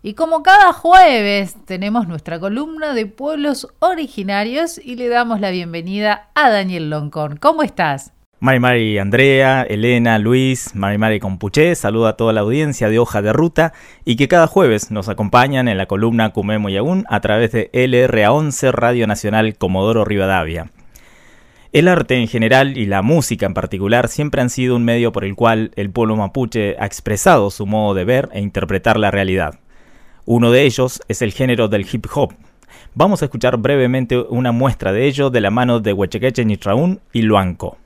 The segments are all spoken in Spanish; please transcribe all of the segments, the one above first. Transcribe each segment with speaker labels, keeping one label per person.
Speaker 1: Y como cada jueves tenemos nuestra columna de pueblos originarios y le damos la bienvenida a Daniel Loncón. ¿Cómo estás?
Speaker 2: Mari, Andrea, Elena, Luis, Mari Compuché, saluda a toda la audiencia de Hoja de Ruta y que cada jueves nos acompañan en la columna Cumemo Yagún a través de LRA11 Radio Nacional Comodoro Rivadavia. El arte en general y la música en particular siempre han sido un medio por el cual el pueblo mapuche ha expresado su modo de ver e interpretar la realidad. Uno de ellos es el género del hip hop. Vamos a escuchar brevemente una muestra de ello de la mano de Huechequeche Nitraún y Luanco.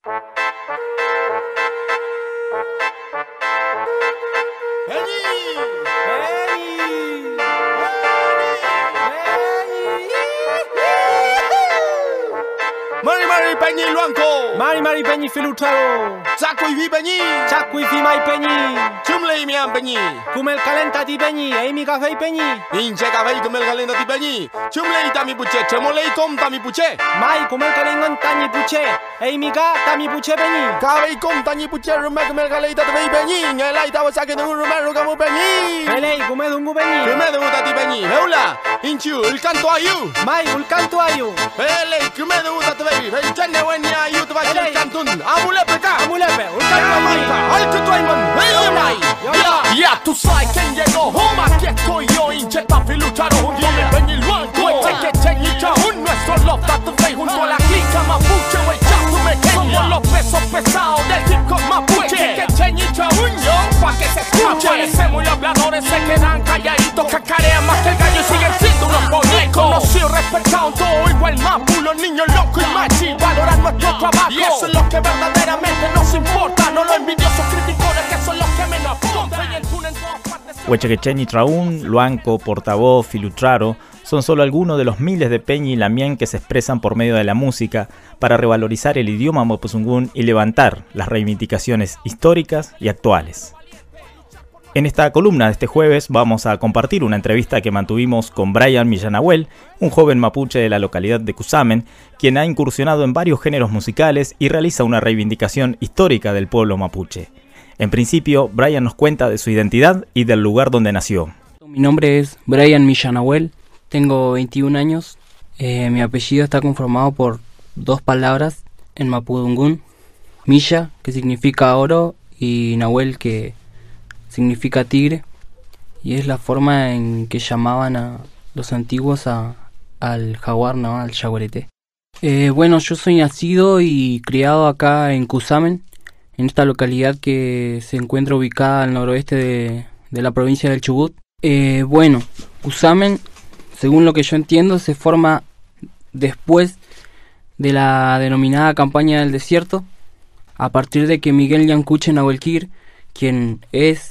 Speaker 3: Peñi Luanco,
Speaker 4: Mari Peñi Filutraro,
Speaker 3: Chacuifi Peñi,
Speaker 4: Chacuifi Mai Peñi,
Speaker 3: Chumlei Mian Peñi,
Speaker 4: Kumel Calenta Ti Peñi, Amy Café Peñi,
Speaker 3: Inche Café Kumel Calenta Ti Peñi, Chumlei Tami Puche, Chemolei Com Tami Puche,
Speaker 4: Mai Kumel Calengon Tani Puche, Amy Ka Tami Puche Peñi,
Speaker 3: Café Com Tani Puche, Rumek Kumel Calenta Ti Peñi, Elai Tawa Sake Dungu Rumero Kamu Peñi,
Speaker 4: Elei Kumedungu Peñi,
Speaker 3: Kumedungu Tati Peñi, Heula, Inchu, El Canto Ayu,
Speaker 4: Mai El Canto Ayu,
Speaker 3: Elei Kumedungu Tati Peñi, Chenne Wenya Ayu Twa El Cantun, Amulepe Ka,
Speaker 4: Amulepe, El Canto Ayu,
Speaker 3: Al Tutuaiman, Heulai, Ya, tú sabes quién llegó, Homa, aquí estoy yo, Incheta Filucharo, junto a mi Peñi Luanco, Huechequeche Nitraún, nuestro love that rey junto a la clica mapuche, Huechato Mequeña, somos los pesos pesados del hip hop mapuche, Huechequeche Nitraún, yo, pa' que se escuche, parecemos y los habladores se quedan calladitos, cacarean más que el gallo y siguen siendo unos bonitos, conocidos, respetados, todo igual mapu, los niños locos y machi, valoran nuestro trabajo, y eso es lo que verdaderamente nos importa, no los envidiosos criticones que son los que menos apuntan y el túnel en todas partes.
Speaker 2: Huechequeche Nitraún, Luanco, Portavoz, Filutraro son solo algunos de los miles de peñi y lamien que se expresan por medio de la música para revalorizar el idioma mapuzungún y levantar las reivindicaciones históricas y actuales. En esta columna de este jueves vamos a compartir una entrevista que mantuvimos con Brian Millanahuel, un joven mapuche de la localidad de Cusamen, quien ha incursionado en varios géneros musicales y realiza una reivindicación histórica del pueblo mapuche. En principio, Brian nos cuenta de su identidad y del lugar donde nació.
Speaker 5: Mi nombre es Brian Millanahuel, tengo 21 años. Mi apellido está conformado por dos palabras en mapudungún: Milla, que significa oro, y Nahuel, que significa tigre, y es la forma en que llamaban a los antiguos al jaguar, ¿no? Al yaguareté. Bueno, yo soy nacido y criado acá en Cusamen, en esta localidad que se encuentra ubicada al noroeste de la provincia del Chubut. Bueno, Cusamen, según lo que yo entiendo, se forma después de la denominada campaña del desierto, a partir de que Miguel Yancuche Nahuelquir, quien es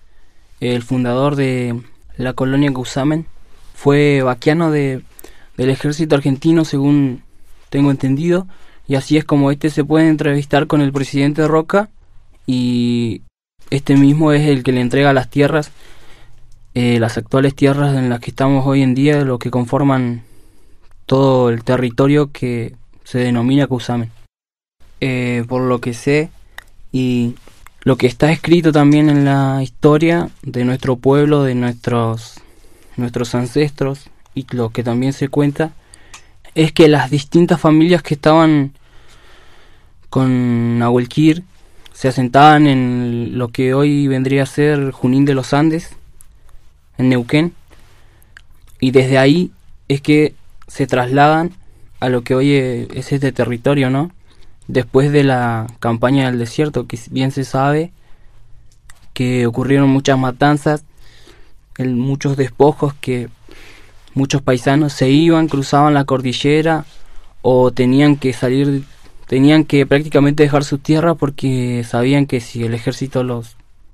Speaker 5: el fundador de la colonia Cusamen, fue vaquiano del ejército argentino, según tengo entendido, y así es como se puede entrevistar con el presidente Roca, y este mismo es el que le entrega las tierras, las actuales tierras en las que estamos hoy en día, lo que conforman todo el territorio que se denomina Cusamen. Por lo que sé y lo que está escrito también en la historia de nuestro pueblo, de nuestros ancestros, y lo que también se cuenta, es que las distintas familias que estaban con Nahuelquir se asentaban en lo que hoy vendría a ser Junín de los Andes, en Neuquén, y desde ahí es que se trasladan a lo que hoy es este territorio, ¿no? Después de la campaña del desierto, que bien se sabe que ocurrieron muchas matanzas, muchos despojos, que muchos paisanos se iban, cruzaban la cordillera o tenían que prácticamente dejar sus tierras porque sabían que si el ejército los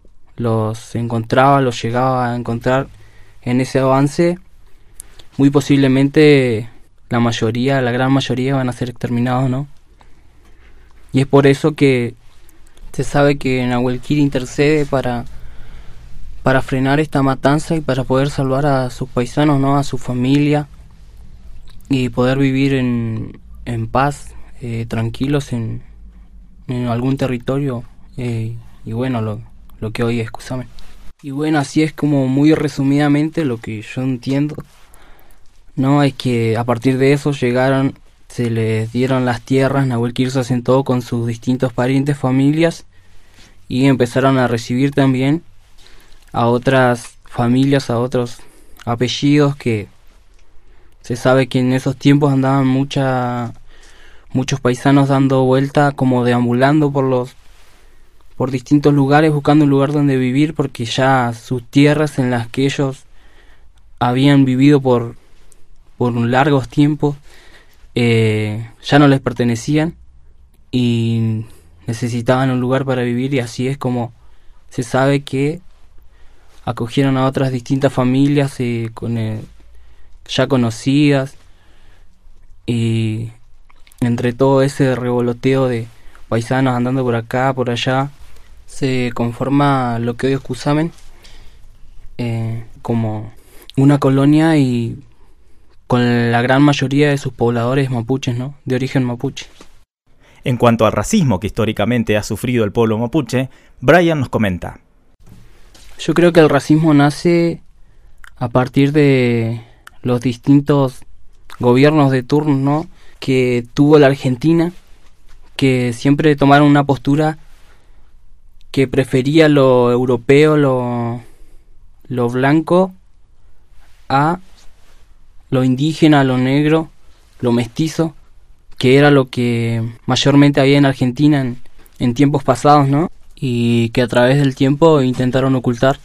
Speaker 5: llegaba a encontrar en ese avance, muy posiblemente la gran mayoría van a ser exterminados, ¿no? Y es por eso que se sabe que Nahuelquir intercede para frenar esta matanza y para poder salvar a sus paisanos, ¿no? A su familia, y poder vivir en paz, tranquilos en algún territorio, y bueno, lo que hoy es Cusamen. Y bueno, así es como muy resumidamente lo que yo entiendo, ¿no? Es que a partir de eso llegaron, se les dieron las tierras, Nahuel Quirós se asentó con sus distintos parientes, familias, y empezaron a recibir también a otras familias, a otros apellidos, que se sabe que en esos tiempos andaban muchos paisanos dando vuelta, como deambulando por distintos lugares, buscando un lugar donde vivir, porque ya sus tierras en las que ellos habían vivido por largos tiempos ya no les pertenecían y necesitaban un lugar para vivir, y así es como se sabe que acogieron a otras distintas familias ya conocidas, y entre todo ese revoloteo de paisanos andando por acá, por allá, se conforma lo que hoy es Cusamen, como una colonia y con la gran mayoría de sus pobladores mapuches, ¿no? De origen mapuche.
Speaker 2: En cuanto al racismo que históricamente ha sufrido el pueblo mapuche, Brian nos comenta.
Speaker 5: Yo creo que el racismo nace a partir de los distintos gobiernos de turno, ¿no?, que tuvo la Argentina, que siempre tomaron una postura que prefería lo europeo, lo blanco, a lo indígena, lo negro, lo mestizo, que era lo que mayormente había en Argentina en tiempos pasados, ¿no? Y que a través del tiempo intentaron ocultar,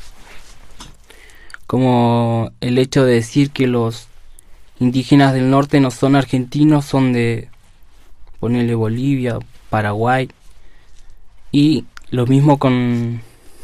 Speaker 5: como el hecho de decir que los indígenas del norte no son argentinos, son de, ponerle, Bolivia, Paraguay, y lo mismo con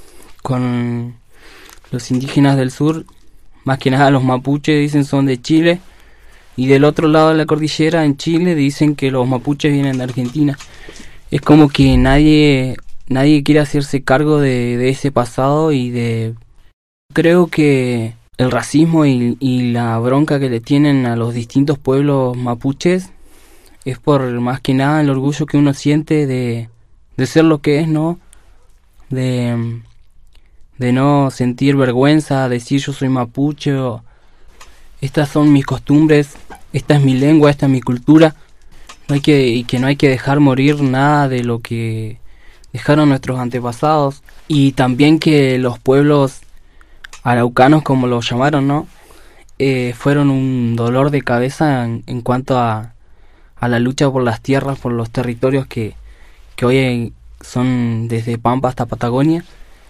Speaker 5: los indígenas del sur, más que nada los mapuches dicen son de Chile, y del otro lado de la cordillera, en Chile, dicen que los mapuches vienen de Argentina. Es como que nadie quiere hacerse cargo de ese pasado, y creo que el racismo y la bronca que le tienen a los distintos pueblos mapuches es por más que nada el orgullo que uno siente de ser lo que es, ¿no? De no sentir vergüenza, decir yo soy mapuche, o estas son mis costumbres, esta es mi lengua, esta es mi cultura. No hay que dejar morir nada de lo que dejaron nuestros antepasados. Y también que los pueblos araucanos, como los llamaron, ¿no? Fueron un dolor de cabeza en cuanto a la lucha por las tierras, por los territorios que hoy son desde Pampa hasta Patagonia,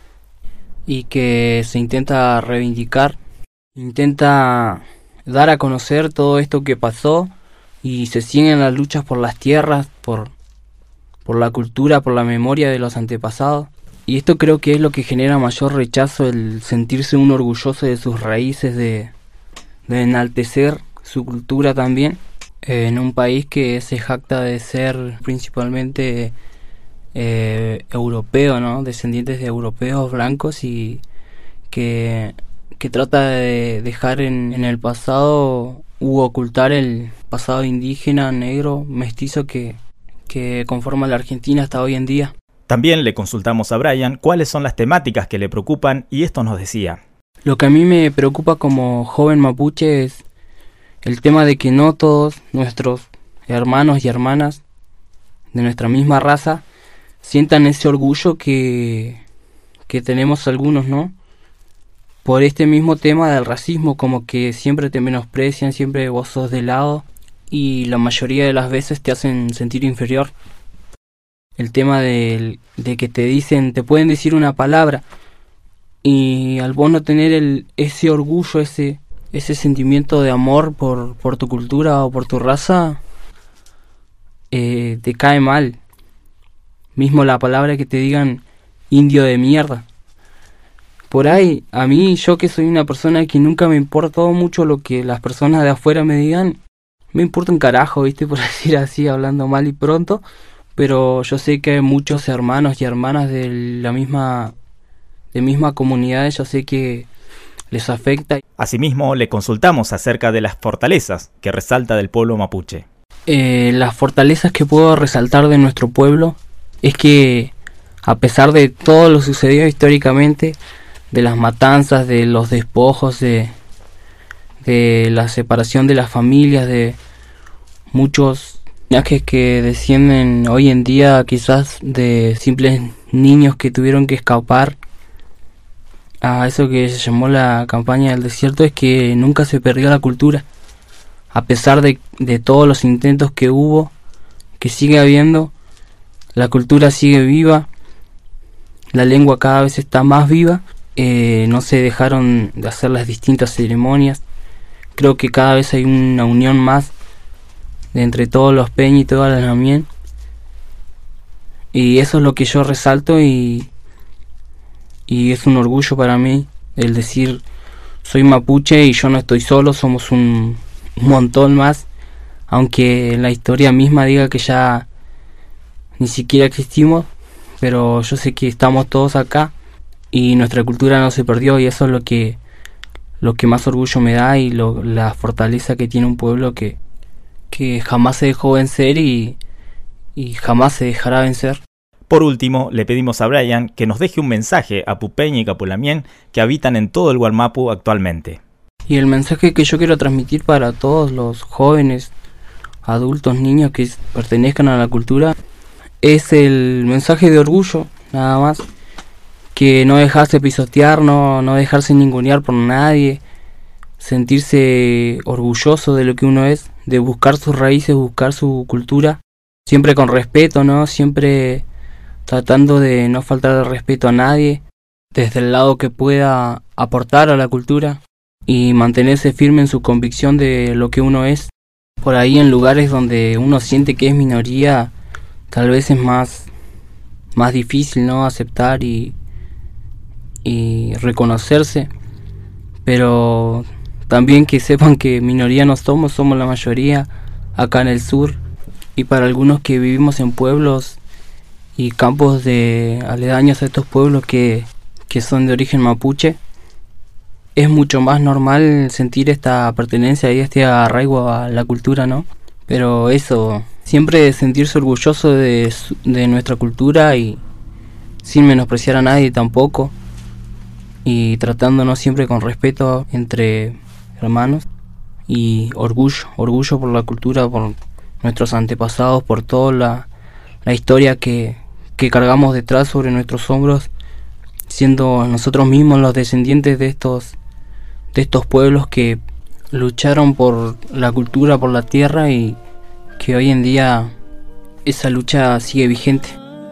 Speaker 5: y que se intenta reivindicar, intenta dar a conocer todo esto que pasó, y se siguen las luchas por las tierras, por la cultura, por la memoria de los antepasados. Y esto creo que es lo que genera mayor rechazo, el sentirse uno orgulloso de sus raíces, de enaltecer su cultura también, en un país que se jacta de ser principalmente europeo, ¿no? Descendientes de europeos blancos, y que trata de dejar en el pasado u ocultar el pasado indígena, negro, mestizo que conforma la Argentina hasta hoy en día.
Speaker 2: También le consultamos a Brian cuáles son las temáticas que le preocupan, y esto nos decía.
Speaker 5: Lo que a mí me preocupa como joven mapuche es el tema de que no todos nuestros hermanos y hermanas de nuestra misma raza sientan ese orgullo que tenemos algunos, ¿no? Por este mismo tema del racismo, como que siempre te menosprecian, siempre vos sos de lado, y la mayoría de las veces te hacen sentir inferior. El tema de que te pueden decir una palabra, y al vos no tener ese orgullo, ese sentimiento de amor por tu cultura o por tu raza, te cae mal. Mismo la palabra que te digan indio de mierda. Por ahí, a mí, yo que soy una persona que nunca me importó mucho lo que las personas de afuera me digan, me importa un carajo, ¿viste? Por decir así, hablando mal y pronto. Pero yo sé que hay muchos hermanos y hermanas de la misma comunidad, yo sé que les afecta.
Speaker 2: Asimismo, le consultamos acerca de las fortalezas que resalta del pueblo mapuche.
Speaker 5: Las fortalezas que puedo resaltar de nuestro pueblo es que, a pesar de todo lo sucedido históricamente, las matanzas, de los despojos, de la separación de las familias, de muchos linajes que descienden hoy en día quizás de simples niños que tuvieron que escapar a eso que se llamó la campaña del desierto. Es que nunca se perdió la cultura, a pesar de todos los intentos que hubo, que sigue habiendo. La cultura sigue viva, la lengua cada vez está más viva, no se dejaron de hacer las distintas ceremonias. Creo que cada vez hay una unión más de entre todos los peñi y todas las lamien, y eso es lo que yo resalto, y es un orgullo para mí el decir soy mapuche y yo no estoy solo, somos un montón más, aunque la historia misma diga que ya ni siquiera existimos, pero yo sé que estamos todos acá y nuestra cultura no se perdió, y eso es lo que más orgullo me da, y la fortaleza que tiene un pueblo que jamás se dejó vencer y jamás se dejará vencer.
Speaker 2: Por último, le pedimos a Brian que nos deje un mensaje a Pupeñi y Capulamien que habitan en todo el Wallmapu actualmente.
Speaker 5: Y el mensaje que yo quiero transmitir para todos los jóvenes, adultos, niños que pertenezcan a la cultura, es el mensaje de orgullo, nada más. Que no dejarse pisotear, no dejarse ningunear por nadie, sentirse orgulloso de lo que uno es, de buscar sus raíces, buscar su cultura, siempre con respeto, ¿no? Siempre tratando de no faltar el respeto a nadie, desde el lado que pueda aportar a la cultura, y mantenerse firme en su convicción de lo que uno es. Por ahí, en lugares donde uno siente que es minoría, tal vez es más difícil, ¿no?, aceptar y reconocerse, pero también que sepan que minoría no somos la mayoría acá en el sur, y para algunos que vivimos en pueblos y campos de aledaños a estos pueblos que son de origen mapuche, es mucho más normal sentir esta pertenencia y este arraigo a la cultura, ¿no? Pero eso, siempre sentirse orgulloso de nuestra cultura, y sin menospreciar a nadie tampoco, y tratándonos siempre con respeto entre hermanos, y orgullo por la cultura, por nuestros antepasados, por toda la historia que cargamos detrás sobre nuestros hombros, siendo nosotros mismos los descendientes de estos pueblos que lucharon por la cultura, por la tierra, y que hoy en día esa lucha sigue vigente.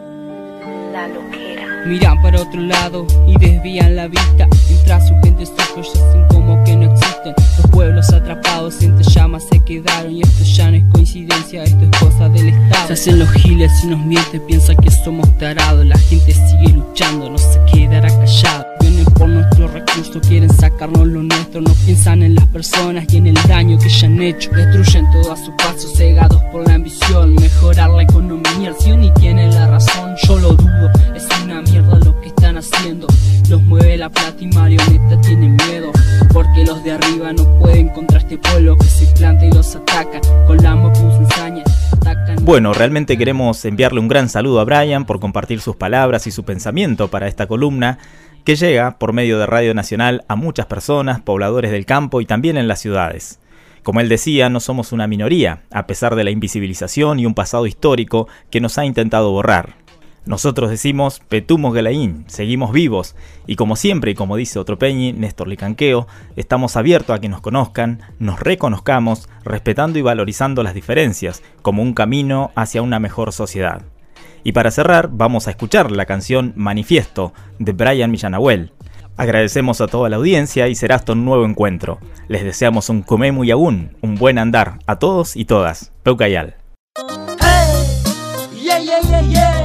Speaker 6: Miran para otro lado y desvían la vista, mientras su gente sufre y hacen como que no existen. Los pueblos atrapados entre llamas se quedaron, y esto ya no es coincidencia, esto es cosa del Estado. Se hacen los giles y nos mienten, piensan que somos tarados. La gente sigue luchando, no se quedará callado. Vienen por nuestros recursos, quieren sacarnos lo nuestro. No piensan en las personas y en el daño que ya han hecho. Destruyen todo a su paso, cegados por la ambición. Mejorar la economía, si ni tienen la razón, yo lo dudo. Es una mierda lo que están haciendo. Los mueve la plata y marionetas tienen miedo, porque los de arriba no pueden contra este pueblo que se planta y los atacan con la mapus ensaña.
Speaker 2: Bueno, realmente queremos enviarle un gran saludo a Brian por compartir sus palabras y su pensamiento para esta columna, que llega por medio de Radio Nacional a muchas personas, pobladores del campo y también en las ciudades. Como él decía, no somos una minoría, a pesar de la invisibilización y un pasado histórico que nos ha intentado borrar. Nosotros decimos Petumos Gelaín, seguimos vivos, y como siempre, y como dice otro peñi, Néstor Licanqueo, estamos abiertos a que nos conozcan, nos reconozcamos, respetando y valorizando las diferencias, como un camino hacia una mejor sociedad. Y para cerrar, vamos a escuchar la canción Manifiesto, de Brian Millanahuel. Agradecemos a toda la audiencia y será hasta un nuevo encuentro. Les deseamos un comemu y aún, un buen andar a todos y todas. Peucayal.
Speaker 4: Hey, yeah, yeah, yeah, yeah.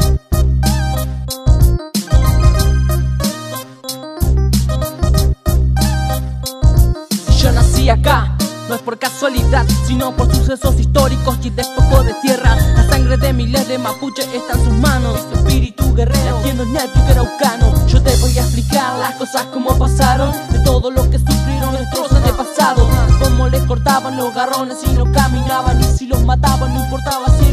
Speaker 4: Yo nací acá, no es por casualidad, sino por sucesos históricos y despojo de tierra. La sangre de miles de mapuche está en sus manos, su espíritu guerrero, latiendo en el araucano. Yo te voy a explicar las cosas como pasaron, de todo lo que sufrieron nuestros antepasados. Cómo les cortaban los garrones y no caminaban, y si los mataban no importaba si era un indio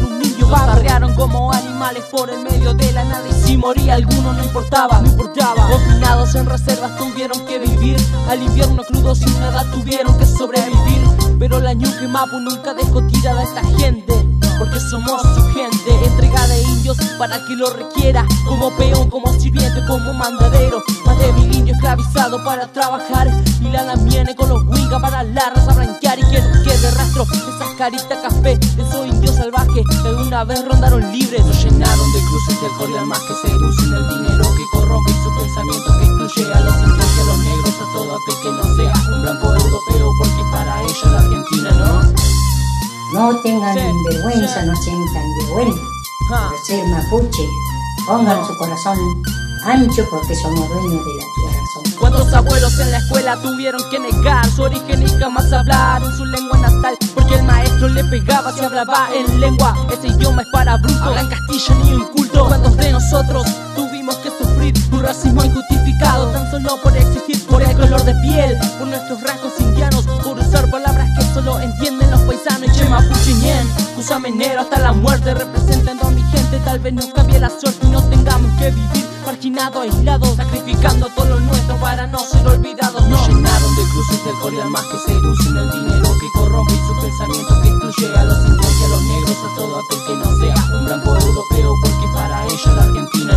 Speaker 4: ellos barrearon como animales por el medio de la nada. Y si moría alguno no importaba. Confinados en reservas tuvieron que vivir. Al invierno crudo sin nada tuvieron que sobrevivir. Pero la Ñuque Mapu nunca dejó tirada a esta gente, porque somos su gente. Entrega de indios para que lo requiera, como peón, como sirviente, como mandadero. Más de 1000 indios esclavizados para trabajar. Y la lamiene con los huingas para la raza blanquear. Y que no quede rastro esas caritas café de esos indios salvajes que alguna vez rondaron libres. Nos llenaron de cruces de alcohol y almas que seducen el dinero que corrompe y su pensamiento que excluye a los indios y a los negros, a todo aquel que no sea un blanco europeo, porque para ella la Argentina
Speaker 7: no tengan vergüenza, no sientan vergüenza por ser mapuche. Pongan su corazón ancho porque somos dueños de la tierra.
Speaker 4: ¿Cuántos abuelos en la escuela tuvieron que negar su origen y jamás hablar en su lengua natal? Porque el maestro le pegaba si hablaba en lengua. Ese idioma es para brutos, hablan Castilla ni inculto. ¿Cuántos de nosotros tuvimos que sufrir un racismo injustificado tan solo por existir, por el color de piel, por nuestros rasgos indianos, por usar palabras que solo entienden los paisanos? Y mapuche ñen, cusamenero hasta la muerte, representando a mi gente. Tal vez nos cambie la suerte y no tengamos que vivir marginado, aislado, sacrificando todo lo nuestro para no ser olvidados. Nos llenaron de cruces de alcohol y almas que seducen el dinero que corrompe y su pensamiento que excluye a los indios y a los negros, a todo aquel que no sea un blanco europeo, porque para ella la Argentina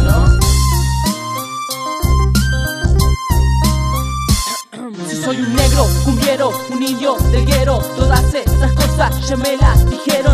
Speaker 4: Si soy un negro, cumbiero, un indio, delguero, todas esas cosas ya me las dijeron.